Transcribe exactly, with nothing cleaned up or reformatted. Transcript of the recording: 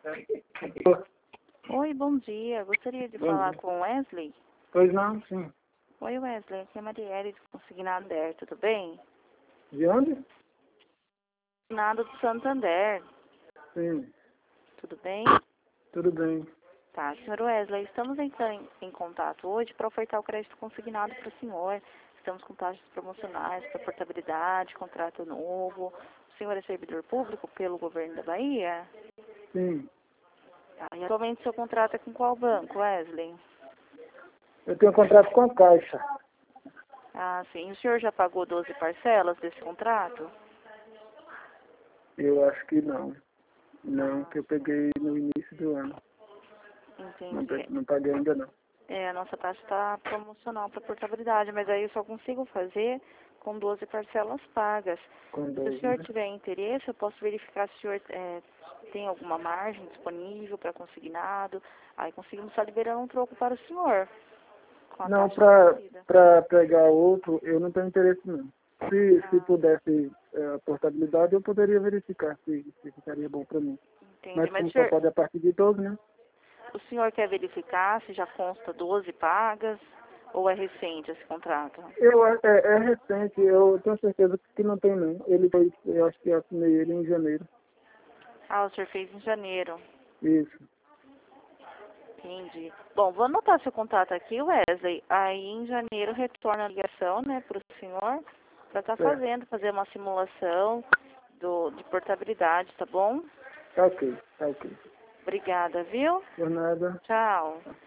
Oi, bom dia. Gostaria de Bom falar dia. com o Wesley. Pois não, sim. Oi, Wesley. Aqui é a Marielle de Consignado, tudo bem? De onde? Consignado do Santander, Sim, tudo bem? tudo bem. Tá, senhor Wesley, estamos entrando em, em contato hoje para ofertar o crédito consignado para o senhor. Estamos com taxas promocionais para portabilidade, contrato novo. O senhor é servidor público pelo governo da Bahia? Sim. Tá, e atualmente seu contrato é com qual banco, Wesley? Eu tenho um contrato com a Caixa. Ah, sim. O senhor já pagou doze parcelas desse contrato? Eu acho que não. Não, que eu peguei no início do ano. Não, pe- Entendi. não paguei ainda não. É, a nossa taxa está promocional para portabilidade, mas aí eu só consigo fazer com doze parcelas pagas. Com Se o doze, senhor né? tiver interesse, eu posso verificar se o senhor é, tem alguma margem disponível para consignado. Aí conseguimos estar liberando um troco para o senhor, com a Não, taxa para reduzida. para pegar outro, eu não tenho interesse não. Se, se Ah, pudesse é, a portabilidade, eu poderia verificar se, se ficaria bom para mim. entendi. Mas Mas como o só senhor, pode a partir de doze, né? o senhor quer verificar se já consta doze pagas ou é recente esse contrato? Eu, é, é recente, eu tenho certeza que não tem não. Ele foi, eu acho que eu assinei ele em janeiro. Ah, o senhor fez em janeiro. Isso. Entendi. Bom, vou anotar seu contato aqui, Wesley. Aí em janeiro retorna a ligação, né, para o senhor, para estar Certo. fazendo, fazer uma simulação do, de portabilidade, tá bom? Tá ok, tá ok. Obrigada, viu? Por nada. Tchau.